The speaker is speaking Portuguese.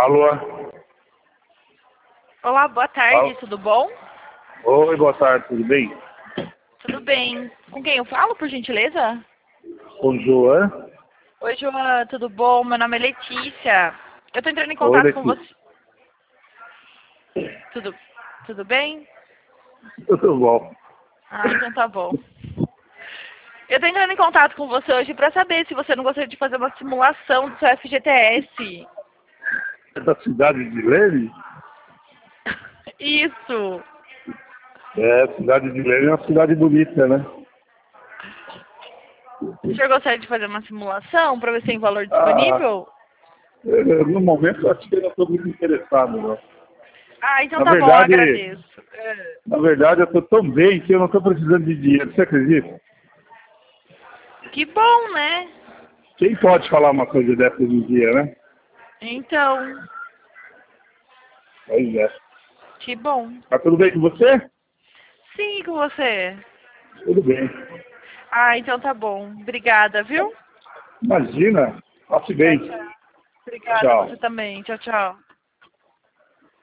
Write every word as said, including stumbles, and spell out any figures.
Alô? Olá, boa tarde, Alô? tudo bom? Oi, boa tarde, tudo bem? Tudo bem. Com quem eu falo, por gentileza? Com João? Oi, Joana, tudo bom? Meu nome é Letícia. Eu tô entrando em Oi, contato com Letícia. você. Tudo, tudo bem? Tudo bom. Ah, então tá bom. Eu tô entrando em contato com você hoje pra saber se você não gostaria de fazer uma simulação do seu F G T S. É da cidade de Leme? Isso. É, a cidade de Leme é uma cidade bonita, né? O senhor gostaria de fazer uma simulação pra ver se tem valor Ah, disponível? eu, no momento acho que eu não estou muito interessado, não. Ah, então Na tá bom, verdade, agradeço. É. na verdade eu estou tão bem que eu não estou precisando de dinheiro, você acredita? Que bom, né? Quem pode falar uma coisa dessa hoje em dia, né? Então, Pois é. que bom. Tá tudo bem com você? Sim, com você. Tudo bem. Ah, então tá bom. Obrigada, viu? Imagina, passe Tchau, bem. tchau. Obrigada, Tchau. você também. Tchau, tchau.